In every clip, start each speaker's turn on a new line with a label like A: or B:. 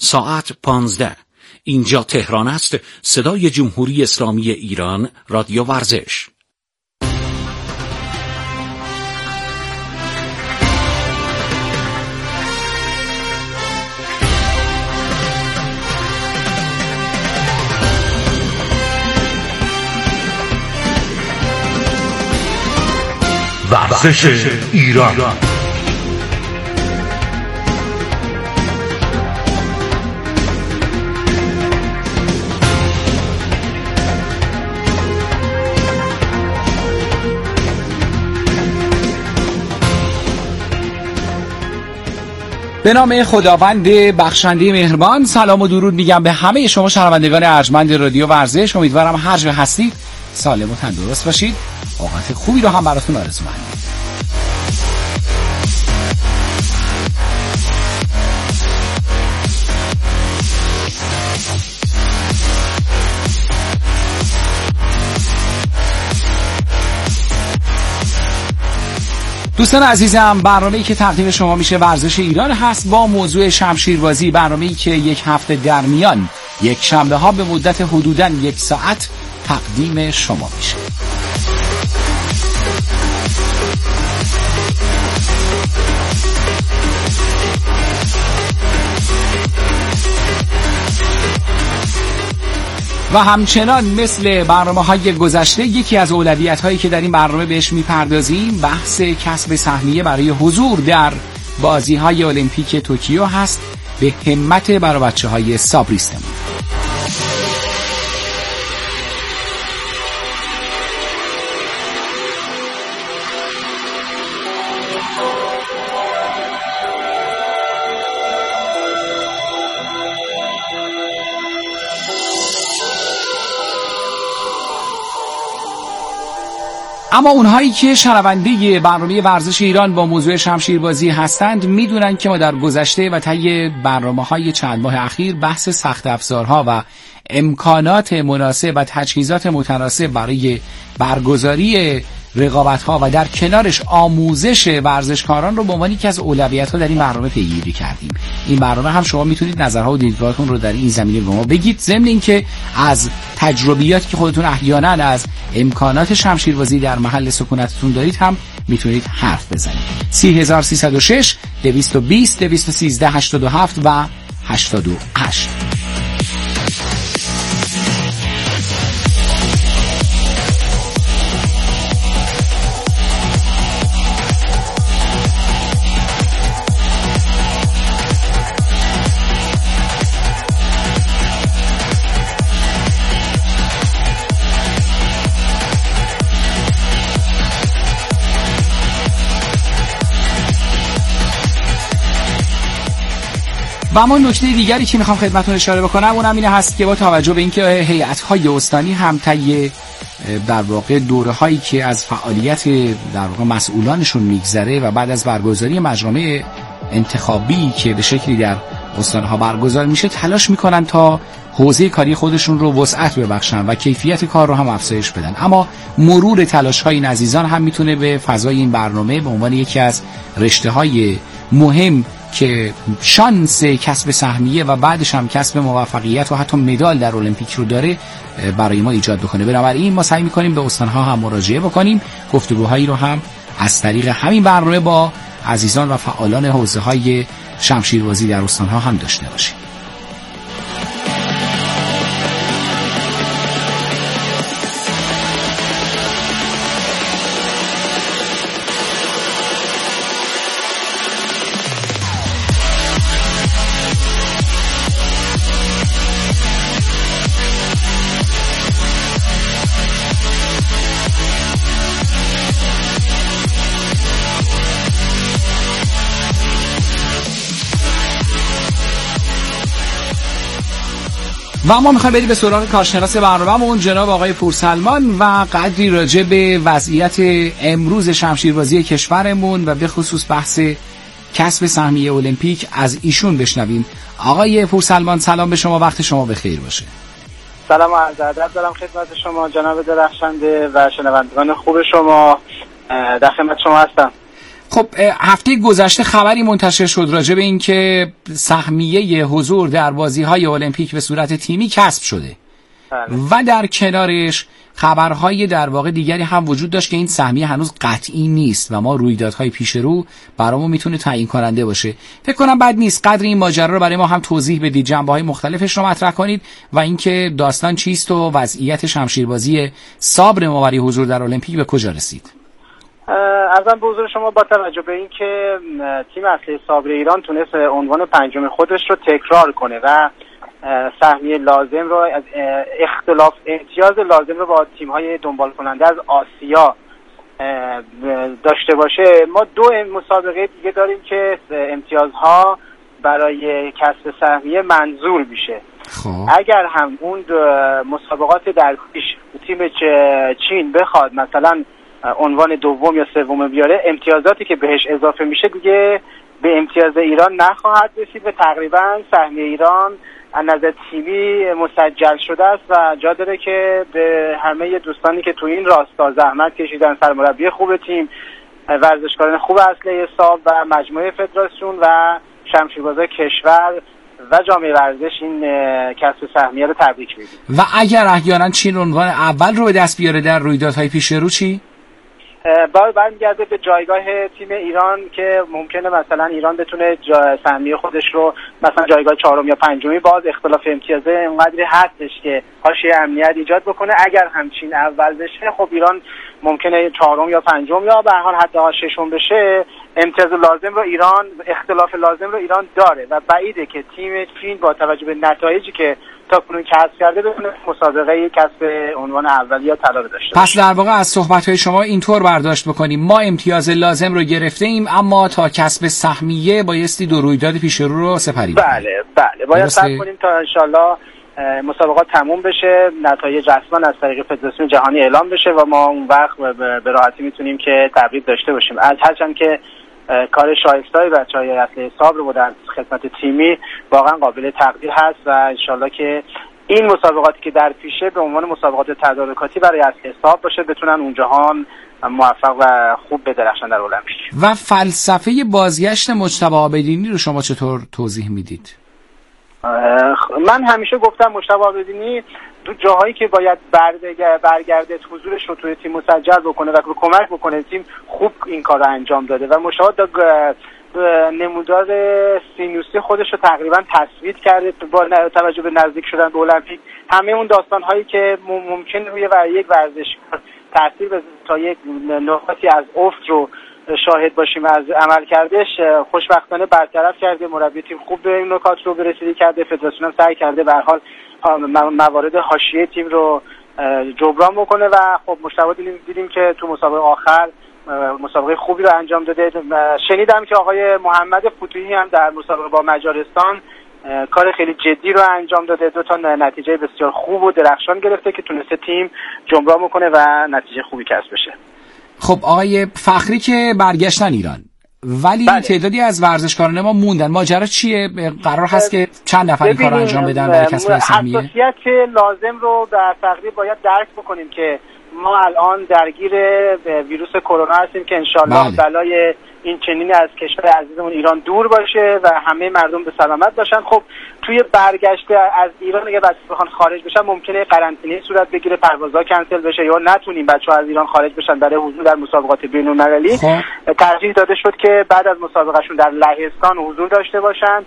A: ساعت 15. اینجا تهران است. صدای جمهوری اسلامی ایران، رادیو ورزش.
B: ورزش ایران.
C: به نام خداوند بخشنده مهربان، سلام و درود میگم به همه شما شنوندگان ارجمند رادیو ورزش. امیدوارم هر جا هستید سالم و تندرست باشید. اوقات خوبی رو هم براتون آرزو می‌کنم. دوستان عزیزم، برنامه‌ای که تقدیم شما میشه ورزش ایران هست با موضوع شمشیربازی. برنامه‌ای که یک هفته در میان یک شنبه ها به مدت حدوداً 1 ساعت تقدیم شما میشه. و همچنان مثل برنامه‌های گذشته یکی از اولویت‌هایی که در این برنامه بهش می‌پردازیم بحث کسب سهمیه برای حضور در بازی‌های المپیک توکیو هست، به همت برای بچه‌های سابریستمون. اما اونهایی که شنونده برنامه ورزش ایران با موضوع شمشیربازی هستند میدونن که ما در گذشته و طی برنامه‌های چند ماه اخیر بحث سخت افزارها و امکانات مناسب و تجهیزات متناسب برای برگزاری رقابت‌ها و در کنارش آموزش ورزشکاران رو به عنوان یکی از اولویت‌ها در این برنامه پیگیری کردیم. این برنامه هم شما میتونید نظرها و دیدگاهاتون رو در این زمینه به ما بگید، ضمن اینکه از تجربیاتی که خودتون احیانا از امکانات شمشیربازی در محل سکونتتون دارید هم میتونید حرف بزنید. 30306 220 213 87 و 88. و اما نکته دیگری که میخوام خدمتتون اشاره بکنم اونم اینه هست که با توجه به اینکه هیئت‌های استانی هم طی در واقع دوره‌هایی که از فعالیت در واقع مسئولانشون میگذره و بعد از برگزاری مجامع انتخابی که به شکلی در استان‌ها برگزار میشه تلاش میکنن تا حوزه کاری خودشون رو وسعت ببخشن و کیفیت کار رو هم افزایش بدن. اما مرور تلاش‌های این عزیزان هم میتونه به فضای این برنامه به عنوان یکی از رشته‌های مهم که شانس کسب سهمیه و بعدش هم کسب موفقیت و حتی مدال در المپیک رو داره برای ما ایجاد بکنه. بنابراین ما سعی می‌کنیم به استان‌ها هم مراجعه بکنیم، گفتگوهایی رو هم از طریق همین برنامه با عزیزان و فعالان حوزه‌های شمشیربازی در استان‌ها هم داشته باشیم. و ما میخوایم بریم به سراغ کارشناس برنامه‌مون جناب آقای پورسلمان و قدری راجع به وضعیت امروز شمشیربازی کشورمون و به خصوص بحث کسب سهمیه المپیک از ایشون بشنویم. آقای پورسلمان سلام به شما، وقت شما بخیر باشه.
D: سلام و عرض ادب دارم خدمت شما جناب درخشنده و شنوندگان خوب شما، در خدمت شما هستم.
C: خب هفته گذشته خبری منتشر شد راجع به این که سهمیه حضور در بازی‌های المپیک به صورت تیمی کسب شده و در کنارش خبرهای در واقع دیگری هم وجود داشت که این سهمیه هنوز قطعی نیست و ما رویدادهای پیش رو برامون میتونه تعیین کننده باشه. فکر کنم بد نیست قدر این ماجرا رو برای ما هم توضیح بدید، جنبه‌های مختلفش رو مطرح کنید و اینکه داستان چیست و وضعیت شمشیربازی صابر ما برای حضور در المپیک به کجا رسید.
D: عرضاً به حضور شما با توجه به اینکه تیم اصلی صابر ایران تونست عنوان پنجم خودش رو تکرار کنه و سهمیه لازم رو اختلاف امتیاز لازم رو با تیم‌های دنبال کننده از آسیا داشته باشه، ما دو مسابقه دیگه داریم که امتیازها برای کسب سهمیه منظور میشه. اگر هم اون مسابقات در پیش تیم چین بخواد مثلا عنوان دوم یا سوم بیاره، امتیازاتی که بهش اضافه میشه دیگه به امتیاز ایران نخواهد رسید و تقریبا سهمیه ایران از نظر تیمی مسجل شده است و جا داره که به همه دوستانی که تو این راستا زحمت کشیدن، سرمربی خوب تیم، ورزشکاران خوب اصلی صاب و مجموعه فدراسیون و شمشیربازای کشور و جامعه ورزش این کسب سهمیه رو تبریک میگیم.
C: و اگر احیانا چین عنوان اول رو به دست بیاره در رویدادهای پیش رو چی؟
D: برمیگرده به جایگاه تیم ایران که ممکنه مثلا ایران بتونه سهمیه خودش رو مثلا جایگاه چهارم یا پنجمی، باز اختلاف امتیازه اینقدری هستش که حاشیه امنیت ایجاد بکنه. اگر همچین اول بشه خب ایران ممکنه چهارم یا پنجم یا به هر حال حداقل ششم بشه. امتیاز لازم رو ایران، اختلاف لازم رو ایران داره و بعیده که تیم چین با توجه به نتایجی که تاکنون کسب کرده بتونه مسابقه کسب عنوان اولی یا طلا رو داشته باشه.
C: پس در واقع از صحبت‌های شما اینطور برداشت بکنیم ما امتیاز لازم رو گرفته ایم، اما تا کسب سهمیه بایستی دو رویداد پیش رو سپری کنیم.
D: بله باید صبر کنیم تا انشالله مسابقات تموم بشه، نتایج رسما از طریق فدراسیون جهانی اعلام بشه و ما اون وقت به راحتی میتونیم که تبریک داشته باشیم. از هرچند که کار شایسته‌ای بچه‌های اصلی صابر رو در خدمت تیمی واقعا قابل تقدیر هست و انشالله که این مسابقاتی که در پیشه به عنوان مسابقات تدارکاتی برای اصلی صابر باشه، بتونن اون جهان موفق و خوب بدرخشن در المپیک.
C: و فلسفه بازگشت مجتبی عابدینی رو شما چطور توضیح میدید؟
D: من همیشه گفتم مجتبی عابدینی دو جاهایی که باید برگرده حضورش رو توی تیم مسجل بکنه و کمک بکنه تیم، خوب این کار رو انجام داده و مشاهد نمودار سینوسی خودش رو تقریبا تثبیت کرده با توجه به نزدیک شدن به المپیک. همه اون داستان هایی که ممکن روی یک ورزشکار تاثیر بذاره تا یک نقاطی از افت رو شاهد باشیم از عمل کردش، خوشبختانه برطرف کرده. مربی تیم خوب به این نکات رو برسیدگی کرده، فدراسیون هم سعی کرده به هر حال موارد حاشیه تیم رو جبران بکنه و خب مشتاق دیدیم که تو مسابقه آخر مسابقه خوبی رو انجام داده. شنیدم که آقای محمد فتوحی هم در مسابقه با مجارستان کار خیلی جدی رو انجام داده، دو تا نتیجه بسیار خوب و درخشان گرفته که تونسته تیم جبران بکنه و نتیجه خوبی کسب بشه.
C: خب آقای فخری که برگشتن ایران ولی بله. تعدادی از ورزشکاران ما موندن، ماجرا چیه؟ قرار هست که چند نفر این کار رو انجام بدن برای کسب سهمیه؟
D: حساسیت لازم رو در تقریب باید درک بکنیم که ما الان درگیر ویروس کرونا هستیم که انشالله بلای این چنین از کشور عزیزمون ایران دور باشه و همه مردم به سلامت باشن. خب توی برگشت از ایران اگه بچه‌ها بخوان خارج بشن ممکنه قرنطینه صورت بگیره، پروازها کنسل بشه یا نتونیم بچه‌ها از ایران خارج بشن برای حضور در مسابقات بین‌المللی. ترجیح داده شد که بعد از مسابقهشون در لهستان حضور داشته باشن.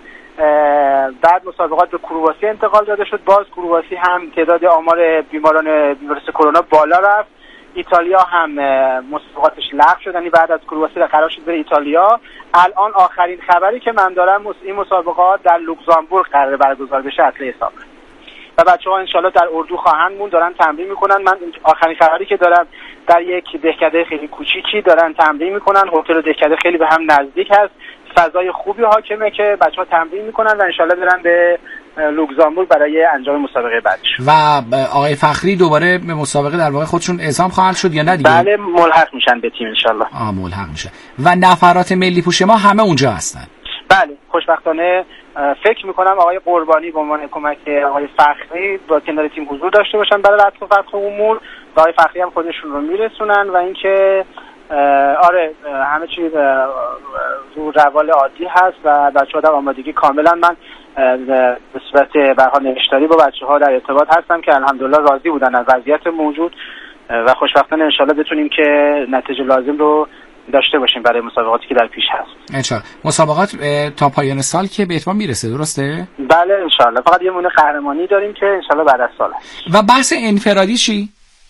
D: بعد مسابقات به کرواسی انتقال داده شد، باز کرواسی هم تعداد آمار بیماران ویروس کرونا بالا رفت. ایتالیا هم مسابقاتش لغو شد، یعنی بعد از کرواسی قرار شد بره ایتالیا. الان آخرین خبری که من دارم این مسابقات در لوکزامبورگ قرار برگزار بشه اصلی حساب و بچه‌ها انشالله در اردو خواهند موند، دارن تمرین میکنن. من آخرین خبری که دارم در یک دهکده خیلی کوچیکی دارن تمرین میکنن، هتل و دهکده خیلی به هم نزدیک هست، فضای خوبی حاکمه که بچه‌ها تمرین میکنن و انشالله برن به لوکزامبورگ برای انجام مسابقه بعدش.
C: و آقای فخری دوباره به مسابقه در واقع خودشون اعزام خواهند شد یا نه دیگه؟
D: بله ملحق میشن به تیم انشالله.
C: ملحق میشن. و نفرات ملی پوش ما همه اونجا هستن؟
D: بله خوشبختانه فکر میکنم آقای قربانی به عنوان کمک آقای فخری با کنار تیم حضور داشته باشن برای رفع امور و آقای فخری هم خودشون رو میرسونن و اینکه آره همه چی رو روال عادی هست و بچه‌ها در آمادگی کاملا. من به صورت به هر حال نوشتاری با بچه‌ها در ارتباط هستم که الحمدلله راضی بودن از وضعیت موجود و خوشبختانه انشالله بتونیم که نتیجه لازم رو داشته باشیم برای مسابقاتی که در پیش هست.
C: انشالله. مسابقات تا پایان سال که به اتمام میرسه، درسته؟
D: بله انشالله. فقط یه مونه قهرمانی داریم که انشالله بعد از سال هست.
C: و بحث انفرادی چی؟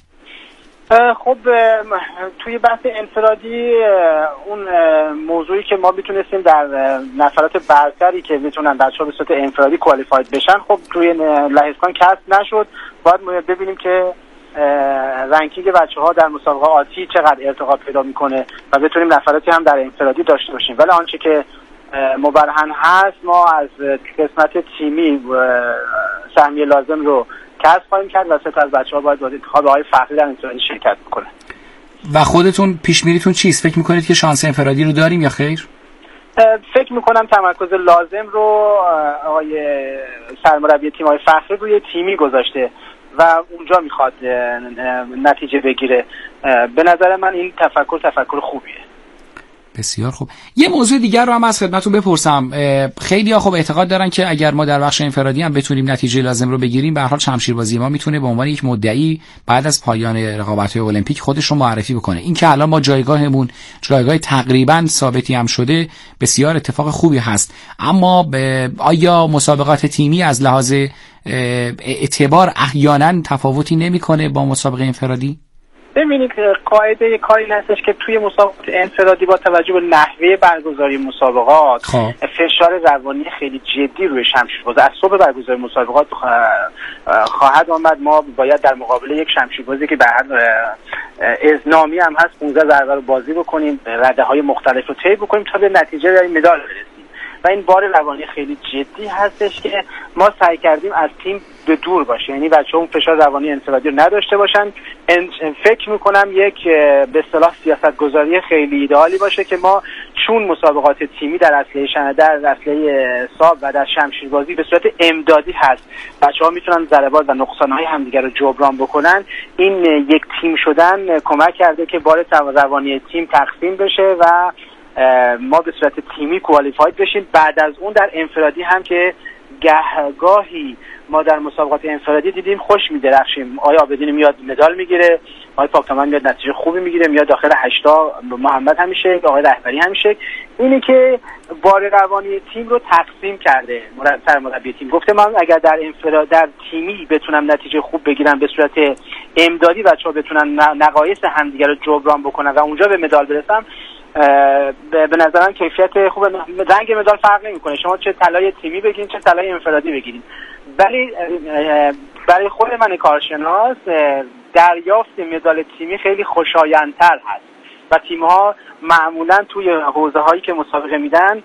D: خب توی بحث انفرادی اون موضوعی که ما میتونستیم در نفرات برتری که میتونن بچه‌ها به صورت انفرادی کوالیفاید بشن خب توی لهستان کسب نشد. باید ببینیم که رنکینگ بچه‌ها در مسابقه آتی چقدر ارتقا پیدا میکنه و بتونیم نفراتی هم در انفرادی داشته باشیم. ولی آنچه که مبرهن هست ما از قسمت تیمی سهمیه لازم رو کسب خواهیم کرد و 3 تا از بچه‌ها باید با انتخاب‌های فخری در انفرادی شرکت بکنن.
C: و خودتون پیش میریتون چیست؟ فکر میکنید که شانس انفرادی رو داریم یا خیر؟
D: فکر میکنم تمرکز لازم رو آقای سرمربی تیم‌های فخری روی تیمی گذاشته و اونجا میخواد نتیجه بگیره. به نظر من این تفکر خوبیه.
C: بسیار خوب. یه موضوع دیگر رو هم از خدمتتون بپرسم. خیلی‌ها خب اعتقاد دارن که اگر ما در بخش انفرادی هم بتونیم نتیجه لازم رو بگیریم، به هر حال شمشیربازی ما میتونه به عنوان یک مدعی بعد از پایان رقابت‌های المپیک خودش رو معرفی بکنه. این که الان ما جایگاهمون جایگاه تقریباً ثابتی هم شده، بسیار اتفاق خوبی هست. اما آیا مسابقات تیمی از لحاظ اعتبار احیانا تفاوتی نمیکنه با مسابقه انفرادی؟
D: ببینید قاعده کاری هستش که توی مسابقات انفرادی با توجه به نحوه برگزاری مسابقات فشار روانی خیلی جدی روی شمشیرباز از صبح برگزاری مسابقات خواهد آمد. ما باید در مقابل یک شمشیربازی که به هر نامی هم هست 15 ضربه رو بازی بکنیم، رده‌های مختلف رو طی بکنیم تا به نتیجه مدال برسیم و این بار روانی خیلی جدی هستش که ما سعی کردیم از تیم به دور باشه، یعنی بچه‌ها اون فشار روانی انفرادی رو نداشته باشن. فکر میکنم یک به اصطلاح سیاست‌گذاری خیلی ایدئالی باشه که ما چون مسابقات تیمی در اصله ساب و در شمشیربازی به صورت امدادی هست، بچه‌ها میتونن ضربات و نقصان‌های همدیگه رو جبران بکنن. این یک تیم شدن کمک کرده که بار روانی تیم تقسیم بشه و ما به صورت تیمی کوالیفاید بشیم. بعد از اون در انفرادی هم که گاهی ما در مسابقات انفرادی دیدیم خوش می‌درخشیم. آقای عابدین میاد مدال میگیره، آقای پاکتمن میاد نتیجه خوبی میگیره، میاد داخل 8 محمد همیشه، آقای رهبری همیشه. اینی که بار روانی تیم رو تقسیم کرده. سرمربی تیم گفته من اگر در انفراد در تیمی بتونم نتیجه خوب بگیرم به صورت امدادی بچه‌ها بتونن نقایص همدیگه رو جبران بکنن و اونجا به مدال برسم، به نظرم کیفیت خوب رنگ مدال فرق نمیکنه. شما چه طلای تیمی بگیرین چه طلای انفرادی بگیرین. ولی برای خود من کارشناس دریافت مدال تیمی خیلی خوشایندتر هست و تیم‌ها معمولا توی حوزه‌هایی که مسابقه میدن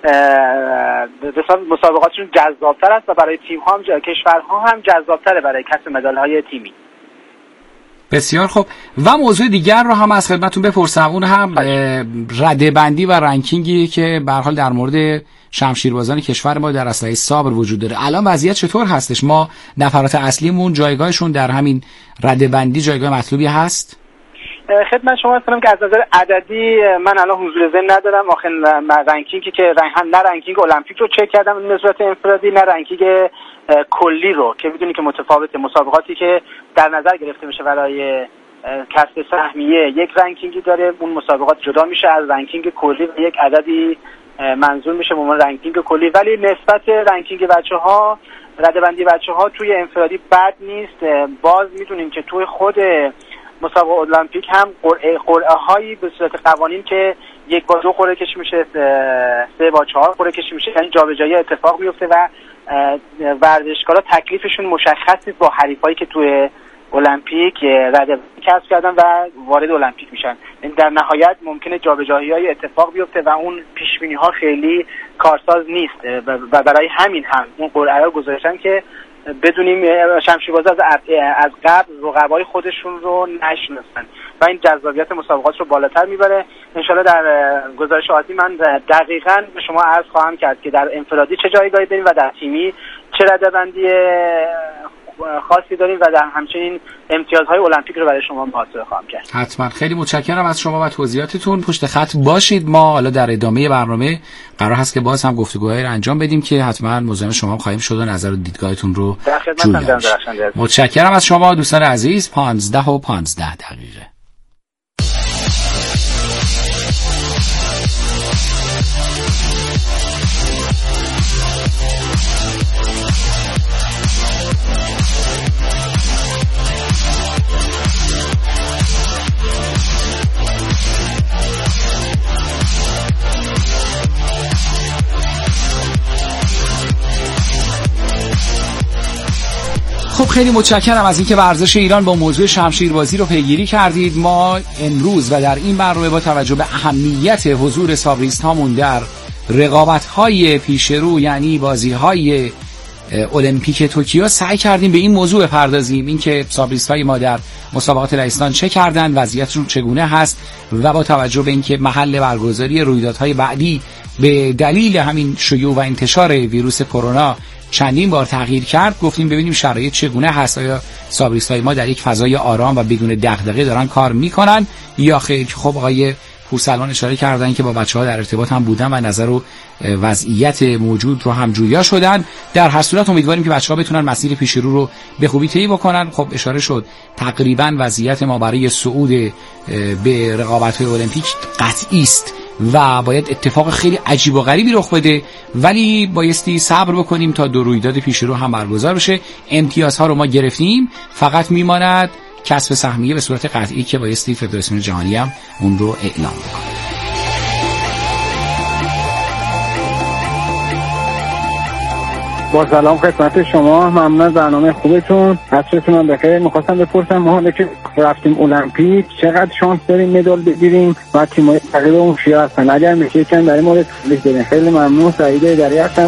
D: مسابقاتشون جذابتر است و برای تیم‌ها هم کشورها هم جذابتره برای کسب مدال‌های تیمی.
C: بسیار خوب. و موضوع دیگر رو هم از خدمتتون بپرسم، اون هم رده‌بندی و رنکینگی که به هر حال در مورد شمشیربازان کشور ما در اسلحه صابر وجود داره. الان وضعیت چطور هستش؟ ما نفرات اصلیمون جایگاهشون در همین رده‌بندی جایگاه مطلوبی هست؟
D: خدمت شما هستم که از نظر عددی من الان حضور ذهن ندارم. آخه رنکینگی که هم نه رنکینگ المپیک رو چک کردم به صورت انفرادی، نه رنکینگ کلی رو که میدونی که متفاوت. مسابقاتی که در نظر گرفته میشه برای کسب سهمیه یک رنکینگی داره، اون مسابقات جدا میشه از رنکینگ کلی و یک عددی منظور میشه به عنوان رنکینگ کلی. ولی نسبت رنکینگ بچه‌ها، رده‌بندی بچه‌ها توی انفرادی بد نیست. باز میدونیم که توی خود مسابقه المپیک هم قرعه هایی به صورت قوانین که 1 با 2 قرعه کشی میشه، 3 با 4 قرعه کشی میشه، یعنی جابجایی اتفاق میفته و ورزشکارا تکلیفشون مشخص نیست با حریفایی که توی المپیک رده کسب کردن و وارد المپیک میشن. در نهایت ممکنه جابجایی‌های اتفاق بیفته و اون پیش‌بینی‌ها خیلی کارساز نیست و برای همین هم اون قرعه رو گذاشتن که بدونیم شمشیربازا از قبل رقبای خودشون رو نشناسن و این جذابیت مسابقات رو بالاتر میبره. انشالله در گزارش آتی من دقیقاً به شما عرض خواهم کرد که در انفرادی چه جایگاهی داریم و در تیمی چه رده‌بندی خاصی داریم و در همچنین امتیازهای المپیک رو برای شما محاسبه خواهم کرد.
C: حتما. خیلی متشکرم از شما و توضیحاتتون. پشت خط باشید، ما حالا در ادامه برنامه قرار هست که باز هم گفتگوهایی رو انجام بدیم که حتما مزاحم شما خواهیم شد و نظر و دیدگاهتون رو جویا. متشکرم از شما دوستان عزیز. 15:15 خب خیلی متشکرم از اینکه ورزش ایران با موضوع شمشیربازی رو پیگیری کردید. ما امروز و در این برنامه با توجه به اهمیت حضور سابریست هامون در رقابت‌های پیش رو، یعنی بازی‌های المپیک توکیو، سعی کردیم به این موضوع بپردازیم، اینکه سابریست‌های ما در مسابقات لهستان چه کردن، وضعیتشون چگونه هست و با توجه به اینکه محل برگزاری رویدادهای بعدی به دلیل همین شیوع و انتشار ویروس کرونا چندین بار تغییر کرد، گفتیم ببینیم شرایط چگونه هست، آیا سابریستای ما در یک فضای آرام و بدون دغدغه دارن کار میکنن یا خیر. خب آقای پورسلمان اشاره کردن که با بچه‌ها در ارتباط هم بودن و نظر و وضعیت موجود رو هم جویا شدن. در هر صورت امیدواریم که بچه‌ها بتونن مسیر پیش رو به خوبی طی بکنن. خب اشاره شد تقریبا وضعیت ما برای صعود به رقابت‌های المپیک قطعی است و باید اتفاق خیلی عجیب و غریبی رخ بده، ولی بایستی صبر بکنیم تا دو رویداد پیش رو هم برگزار بشه. امتیازها رو ما گرفتیم، فقط میماند کسب سهمیه به صورت قطعی که بایستی فدراسیون جهانی هم اون رو اعلام بکنه.
B: با سلام خدمت شما، ممنون از برنامه خوبتون. عصرتون هم بخیر. می‌خواستم بپرسم ما حالا که رفتیم المپیک چقدر شانس داریم مدال بگیریم و تیم‌های رقیبمون کیا هستن؟ اگر میشه یکم در این مورد توضیح بدین. خیلی ممنون. سعید ایدری هستم.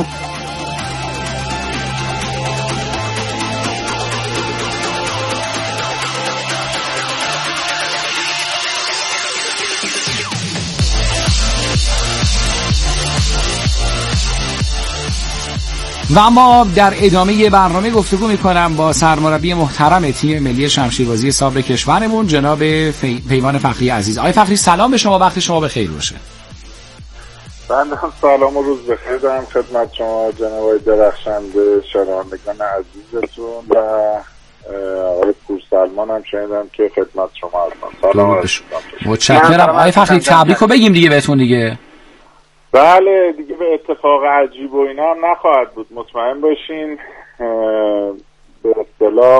C: و ما در ادامه برنامه گفتگو میکنم با سرمربی محترم تیم ملی شمشیربازی صابر کشورمون جناب پیمان فخری عزیز. آقای فخری سلام به شما، وقت شما بخیر باشه.
E: بنده هم سلام و روز بخیر دارم خدمت شما جناب آقای درخشنده، شنوندگان عزیزتون و آقای پورسلمان هم شنیدم که خدمت شما هستم. سلام.
C: متشکرم. آقای فخری تبریک رو بگیم دیگه بهتون دیگه.
E: بله دیگه به اتفاق عجیب و اینا هم نخواهد بود، مطمئن باشین. به اصطلاح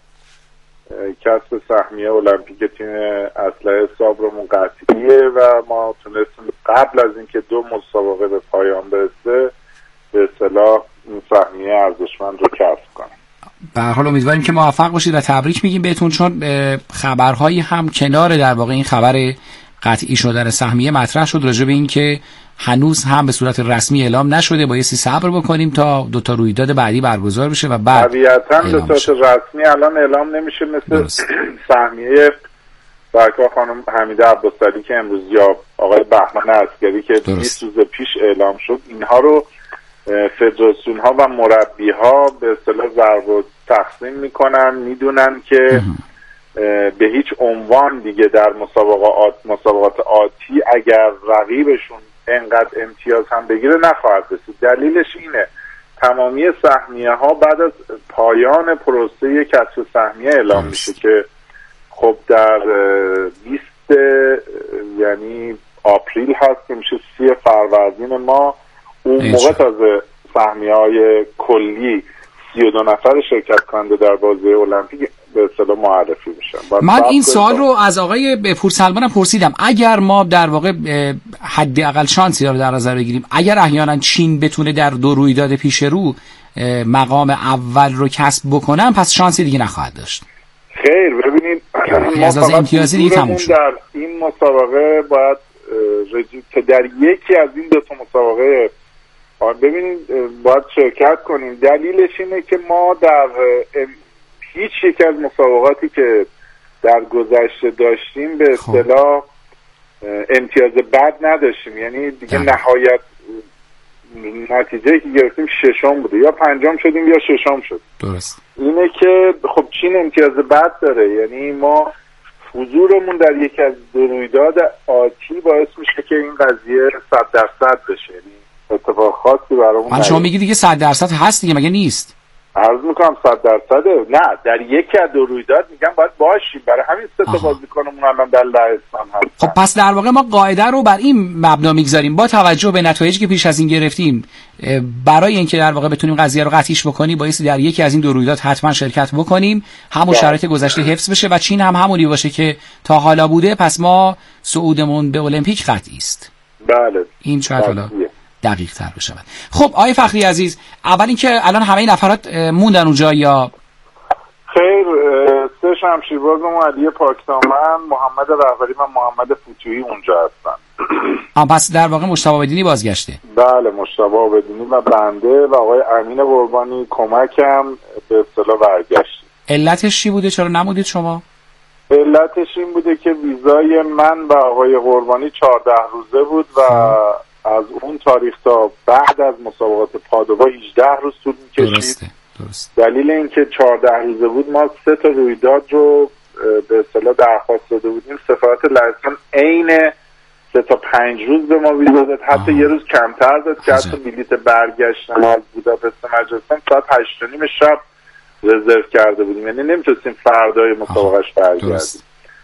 E: کسب سهمیه المپیک تیم اسلحه صابرمون قطعیه و ما تونستیم قبل از اینکه دو مسابقه به پایان برسه به اصطلاح این سهمیه ارزشمند رو کسب کنیم.
C: به هر حال امیدواریم که موفق باشید و تبریک میگیم بهتون، چون خبرهایی هم کنار در واقع این خبر قطعی شدن سهمیه مطرح شد راجع به این که هنوز هم به صورت رسمی اعلام نشده، بایستی صبر بکنیم تا دو تا رویداد بعدی برگزار بشه و بعد
E: طبیعتاً به صورت رسمی الان اعلام نمیشه، مثل سهمیه برکا خانم حمیده عباسعلی که امروز یا آقای بهمن عسکری که 20 روز پیش اعلام شد. اینها رو فدراسیون ها و مربی ها به اصطلاح ضرب و تقسیم میکنن، میدونن که به هیچ عنوان دیگه در مسابقات آتی اگر رقیبشون انقدر امتیاز هم بگیره نخواهد رسید. دلیلش اینه تمامی سهمیه ها بعد از پایان پروسه کسب سهمیه اعلام میشه که خب در 20 یعنی آپریل هست که میشه 30 فروردین ما اون موقع تازه سهمیه های کلی 32 نفر شرکت کننده در بازی المپیک به اصطلاح معرفی میشن.
C: من این سوال رو از آقای پورسلمان پرسیدم، اگر ما در واقع حداقل شانسی رو در نظر بگیریم، اگر احیانا چین بتونه در دو رویداد پیش رو مقام اول رو کسب بکنن پس شانسی دیگه نخواهد داشت.
E: خیر ببینید
C: ما امتیازی دیگه تموم شد.
E: در این مسابقه باید که در یکی از این دو تا مسابقه ببینید باید شرکت کنیم. دلیلش اینه که ما در هیچ یک از مسابقاتی که در گذشته داشتیم به اصطلاح امتیاز بد نداشتیم، یعنی دیگه نهایت نتیجه که گرفتیم 6م بوده، یا 5م شدیم یا 6م شد.
C: درست.
E: اینه که خب چین امتیاز بد داره، یعنی ما حضورمون در یکی از دو رویداد آتی باعث میشه که این قضیه 100% بشه، یعنی اتفاق خاصی برامون.
C: شما میگی دیگه 100% هست دیگه، مگه نیست؟
E: عرض میکنم 100%. نه، در یکی از دو رویداد میگم باید باشیم، برای همین سه تا بازیکنمون الان در لهستان هستن.
C: خب پس در واقع ما قاعده رو بر این مبنا میگذاریم با توجه به نتایجی که پیش از این گرفتیم، برای اینکه در واقع بتونیم قضیه رو قطعیش بکنیم بایستی در یکی از این دو رویداد حتما شرکت بکنیم، همون شرایط گذشته حفظ بشه و چین هم همونی باشه که تا حالا بوده، پس ما صعودمون به المپیک قطعی است.
E: بله.
C: این شاید حالا دقیق تر بشه. خب آقای فخری عزیز، اول اینکه الان همه نفرات موندن اونجا یا
E: خیر؟ سه شمشیربازمون علی پاکدامن، محمد رهبری و محمد فتوحی اونجا هستن.
C: پس در واقع مجتبی بدینی بازگشته.
E: بله، مجتبی بدینی و بنده و آقای امین قربانی کمکم به اصطلاح برگشت.
C: علتش چی بوده؟ چرا نمودید شما؟
E: علتش این بوده که ویزای من و آقای قربانی 14 روزه بود و از اون تاریخ تا بعد از مسابقات پادووا 18 روز طول می‌کشید. درست. دلیل اینکه 14 روزه بود ما 3 تا رویداد رو به اصطلاح درخواست داده بودیم، سفارت لهستان عین 3 تا 5 روز به ما ویزا داد، حتی یه روز کمتر داد که حتی بلیت برگشتن از بوداپست مجارستان ساعت 8:30 شب رزرو کرده بودیم، یعنی نمیتونستیم فردای مسابقهش برگردیم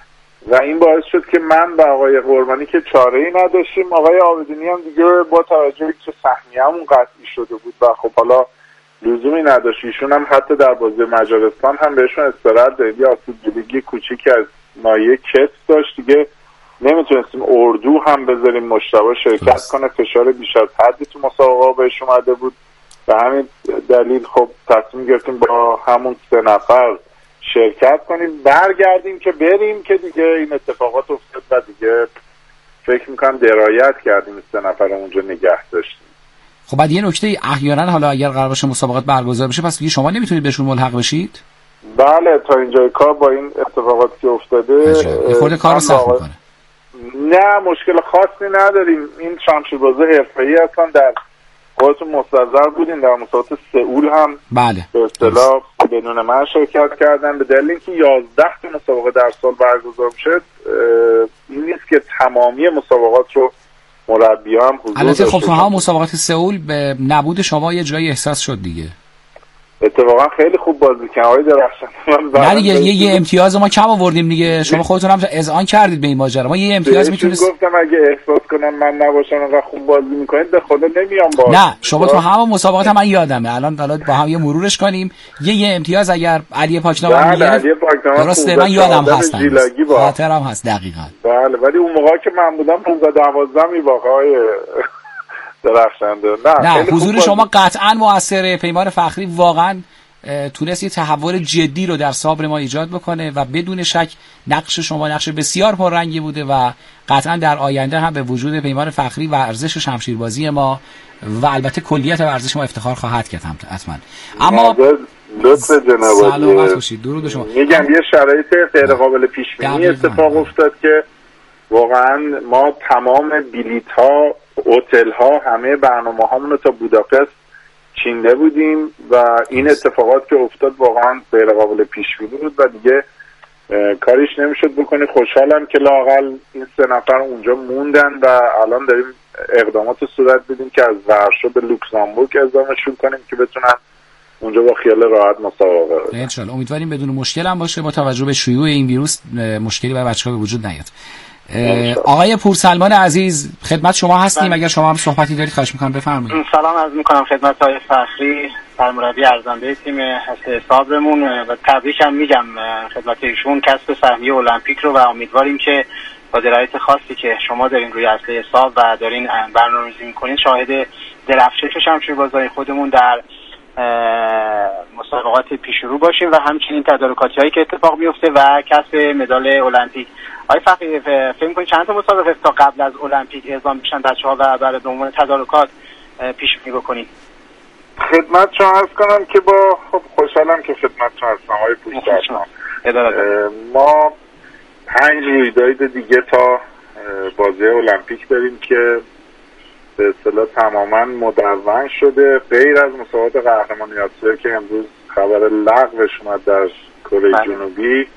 E: و این باعث شد که من و آقای قربانی که چاره‌ای نداشتیم، آقای آبدینی هم دیگه با توجه که سهمیه‌مون قطعی شده بود و خب حالا لزومی نداشت، ایشون هم حتی در بازی مجارستان هم بهشون استراحت دادیم، یا آسیب‌دیدگی کوچیکی از ناحیه کتف داشت، دیگه نمیتونستیم اردو هم بذاریم مجتبی شرکت کنه، فشار بیش از حدی تو مسابقه بهش اومده بود و همین دلیل خب تصمیم گرفتیم با همون 3 نفر شرکت کنیم، برگردیم که بریم که دیگه این اتفاقات افتاد و دیگه فکر میکنم درایت کردیم 3 نفر اونجا نگه داشتیم.
C: خب بعد یه نکته احیانا حالا اگر قرار باشه مسابقات برگزار بشه پس دیگه شما نمیتونید بهشون ملحق بشید؟
E: بله، تا اینجای کار با این اتفاقاتی که افتاده
C: خود کارو سخت میکنه.
E: نه، مشکل خاصی نداریم، این شمشیربازا حرفه‌ای هستن، در خودتون مستحضر بودین در مسابقات سئول هم
C: بله
E: به اصطلاح بدون من شرکت کردن، به دلیل اینکه 11 تا مسابقه در سال برگزار شد این نیست که تمامی مسابقات رو مربی‌ها هم حضور داشتن.
C: البته خب ها مسابقات سئول به نبود شما یه جایی احساس شد دیگه.
E: اتفاقا خیلی خوب بازی کردن آقای درخشان.
C: نه دیگه یه امتیاز ما کم آوردیم دیگه، شما خودتون هم اذعان کردید به این ماجرا، ما یه امتیاز میتونست.
E: گفتم اگه احساس کنم من نباشم انقدر خوب بازی میکنید به خدا نمیام باز.
C: نه شما تو همون مسابقات من یادمه، الان با هم یه مرورش کنیم، یه امتیاز اگر علی پاکدامن میگه درسته، من یادم هست، خاطرم هست دقیقاً.
E: بله، ولی اون موقع که من بودم 15-12 میباخت آقای درخشنده.
C: نه حضور شما قطعا موثره. پیمان فخری واقعا تونست یه تحول جدی رو در صبر ما ایجاد بکنه و بدون شک نقش شما نقش بسیار پررنگی بوده و قطعا در آینده هم به وجود پیمان فخری ورزش شمشیربازی ما و البته کلیت ورزش ما افتخار خواهد کرد حتما. اما
E: لطف جناب
C: سلامت باشید. درود شما.
E: میگم یه شرایط غیر قابل پیش بینی اتفاق افتاد که واقعا ما تمام بلیط ها، هتل ها، همه برنامه هامون رو تا بوداپست چینده بودیم و این اتفاقات که افتاد واقعا غیر قابل پیش بینی بود و دیگه کاریش نمیشد بکنی. خوشحالم که لااقل این 3 نفر اونجا موندن و الان داریم اقدامات صورت بدیم که از ورشو به لوکزامبورگ اقدامشون کنیم که بتونن اونجا با خیال راحت مسابقه بدن.
C: ان شاء الله امیدواریم بدون مشکل هم باشه، با توجه به شیوع این ویروس مشکلی برای بچه‌ها به وجود نیاد. آقای پورسلمان عزیز خدمت شما هستیم، اگر شما هم صحبتی دارید خواهش می‌کنم بفرمایید.
D: سلام عرض می‌کنم خدمت آقای فخری، سرمربی ارزنده تیم حسابمون و تبریکم میگم خدمت ایشون کسب سهمیه المپیک رو و امیدواریم که با درایت خاصی که شما دارین روی اصل حساب و دارین برنامه‌ریزی می‌کنین شاهد درفشش شمشیربازای خودمون در مسابقات پیشرو باشیم و همچنین تدارکاتی‌هایی که اتفاق میفته و کسب مدال المپیک. آقای فخری فکر می‌کنید چند تا مسابقه تا قبل از المپیک اعزام بشن بچه‌ها و برای به عنوان تدارکات پیش بینی بکنید؟
E: خدمتتون عرض کنم که با خوشحالم که خدمتتون هستم آقای پورسلمان. ما 5 رویداد دیگه تا بازی المپیک داریم که به اصطلاح تماما مدون شده، غیر از مسابقات قهرمانی آسیا که امروز خبر لغوش اومد در کره جنوبی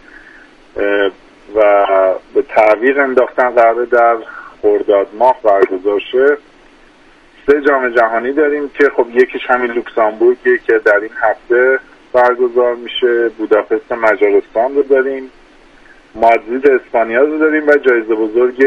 E: و به تعویق انداختن، قراره در خرداد ماه برگزار شه. 3 جام جهانی داریم که خب یکیش همین لوکزامبورگه که در این هفته برگزار میشه، بوداپست مجارستان رو داریم، مادرید اسپانیا رو داریم و جایزه بزرگ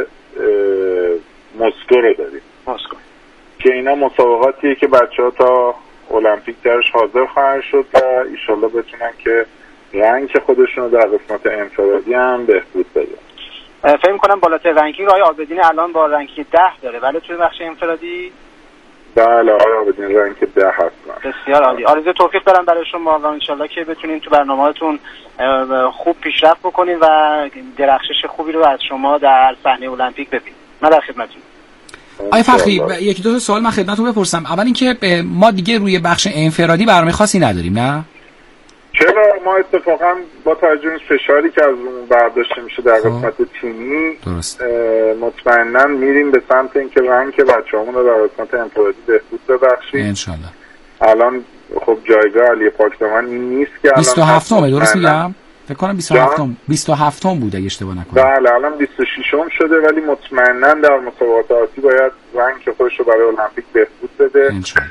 E: مسکو رو داریم که اینا مسابقاتیه که بچه‌ها تا المپیک درش حاضر خواهند شد و ایشالله بتونن که رنگ خودشون رو در قسمت انفرادی هم بهبود بدن.
D: فکر می‌کنم بالاتر رنکینگ آقای عابدین الان با رنکینگ 10 داره، ولی توی بخش انفرادی
E: بله آقای عابدین رنگ 10 هستن.
D: بسیار عالی. آرزوی توفیق دارم برای شما و انشالله که بتونین تو برنامه‌هاتون خوب پیشرفت بکنین و درخشش خوبی رو از شما در صحنه المپیک ببینیم. من در خدمتتونم.
C: آقای فخری یکی دو تا سوال من خدمتتون بپرسم. اول اینکه ما دیگه روی بخش انفرادی برنامه خاصی نداریم، نه؟
E: چرا؟ ما اتفاقا با توجه به فشاری که از اون برداشته میشه در قسمت تیمی مطمئنا میریم به سمت اینکه رنگ بچه‌هامون رو در قسمت انفرادی بهبود ببخشیم
C: انشالله.
E: الان خب جایگاه علی پاکدامن این نیست که الان
C: 27م درست میگم؟ فکر کنم 27م بود اگه اشتباه نکنم.
E: بله الان 26م شده، ولی مطمئنا در مسابقات آتی باید رنگ خودش رو برای المپیک بهبود بده
C: انشالله.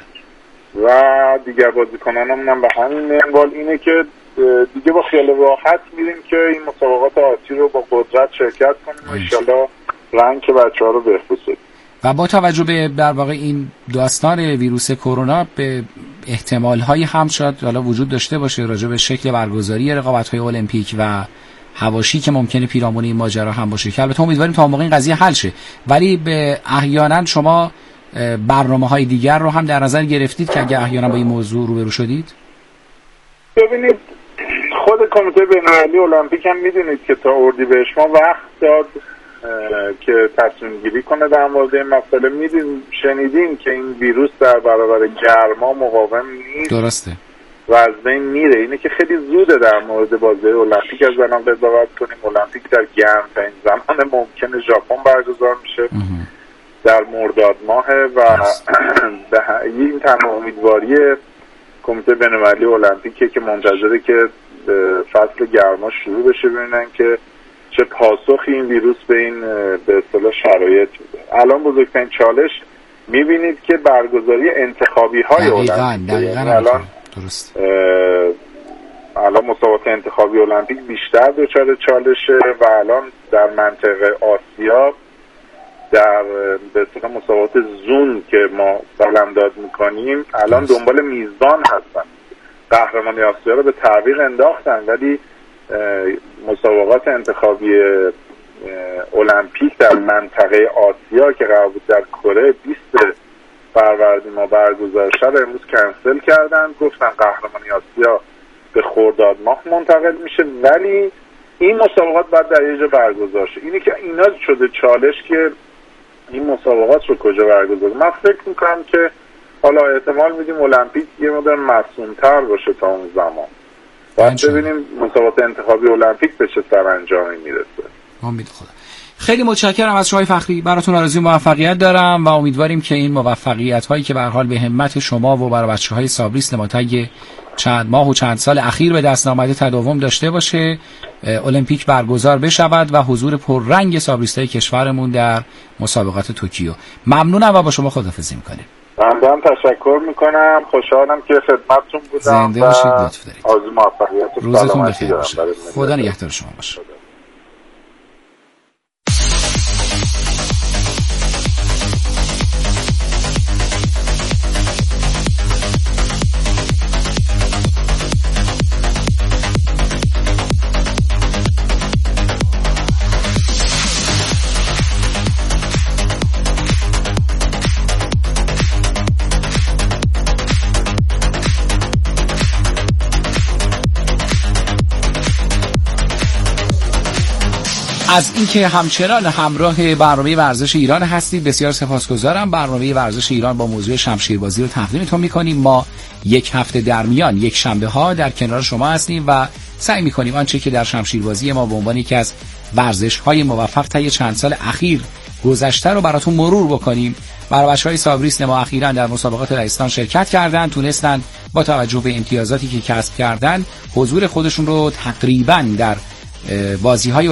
E: و دیگر بازیکنانمون هم به همین منوال اینه که دیگه با خیال راحت میریم که این مسابقات آتی رو با قدرت شرکت کنیم و انشالله رنگ بچه‌ها رو بهبود بدیم.
C: و با توجه به در واقع این داستان ویروس کرونا به احتمال‌هایی هم شاید حالا وجود داشته باشه راجع به شکل برگزاری رقابت‌های المپیک و حواشی که ممکنه پیرامون این ماجرا هم باشه که البته امیدواریم تا موقع این قضیه حل شه، ولی به احیانا شما برنامه‌های دیگر رو هم در نظر گرفتید که اگه احیانا با این موضوع روبرو شدید؟
E: ببینید خود کمیته بین‌المللی المپیک هم میدونید که تا اردیبهشت ما وقت داد که تصمیم گیری کنه در مورد این مسئله. شنیدیم که این ویروس در برابر گرما مقاوم نیست،
C: درسته،
E: و از بین میره. اینه که خیلی زوده در مورد بازی المپیک از الان قضاوت کنیم. المپیک در گرم‌ترین زمان ممکن ژاپن برگزار میشه در مرداد ماه و این تنها امیدواری کمیته بین‌المللی المپیکه که منتظره که فصل گرما شروع بشه ببینن که چه پاسخی این ویروس به این به اصطلاح شرایط میده. الان بزرگترین چالش میبینید که برگزاری انتخابی های المپیک، الان درست الان مسابقات انتخابی المپیک بیشتر دچار چالشه و الان در منطقه آسیا در به اصطلاح مسابقات زون که ما قلمداد میکنیم الان دنبال میزبان هستن. قهرمانی آسیا رو به تعویق انداختن، ولی مسابقات انتخابی المپیک در منطقه آسیا که قرار بود در کره 20 فروردین ما برگزار شه امروز کنسل کردن. گفتن قهرمانی آسیا به خرداد ماه منتقل میشه، ولی این مسابقات باید در یه جا برگزار شه. اینی که اینا شده چالش که این مسابقات رو کجا برگزار. من فکر میکنم که حالا احتمال میدیم المپیک یه مقدار معصوم‌تر باشه تا اون زمان. باید ببینیم مسابقات انتخابی المپیک به چه سرانجامی میرسه.
C: امید خدا. خیلی متشکرم از شما فخری، براتون آرزوی موفقیت دارم و امیدواریم که این موفقیت هایی که به هر حال به همت شما و برای بچه‌های سابریست ما طی چند ماه و چند سال اخیر به دست آمده تداوم داشته باشه، المپیک برگزار بشود و حضور پررنگ سابریستای کشورمون در مسابقات توکیو. ممنونم و با شما خداحافظی می‌کنیم.
E: من تشکر میکنم، خوشحالم که خدمتتون بودم.
C: زنده باشید، لطف دارید.
E: آرزوی موفقیت و
C: روزتون بخیر باشه. خدا نگهدار شما باشه. از اینکه همچنان همراه برنامه ورزش ایران هستید بسیار سپاسگزارم. برنامه ورزش ایران با موضوع شمشیربازی رو تقدیمتون می‌کنیم. ما یک هفته در میان یک شنبه ها در کنار شما هستیم و سعی می‌کنیم آنچه که در شمشیربازی ما به عنوان یکی از ورزش‌های موفق طی چند سال اخیر گذشته رو براتون مرور بکنیم برابرش‌های صابریست ما اخیراً در مسابقات لهستان شرکت کردند، تونستند با توجه به امتیازاتی که کسب کردند حضور خودشون رو تقریباً در بازی‌های